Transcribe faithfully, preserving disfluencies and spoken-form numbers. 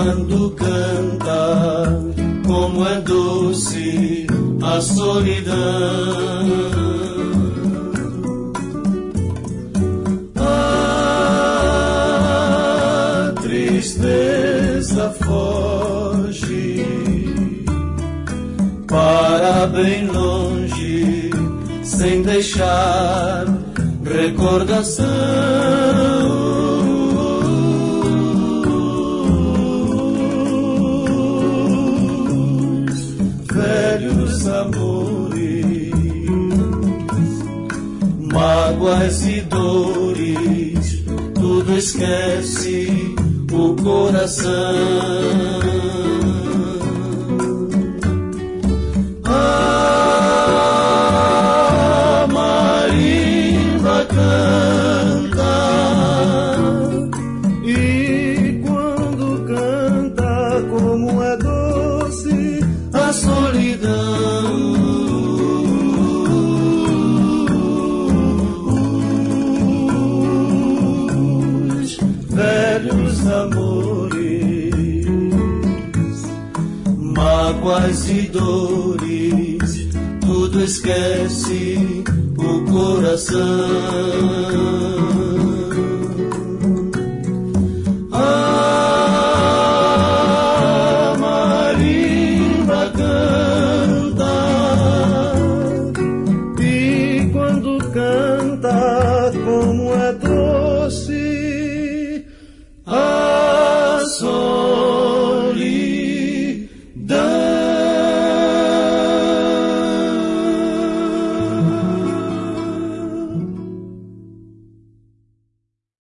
quando canta, como é doce a solidão. A tristeza foge para bem longe, sem deixar recordação. Velhos amores, mágoas e dores, tudo esquece o coração. A marimba canta, e quando canta, como é doce a solidão. Os velhos amores, mágoas e dores, tudo esquece o coração. Como é doce a solidão.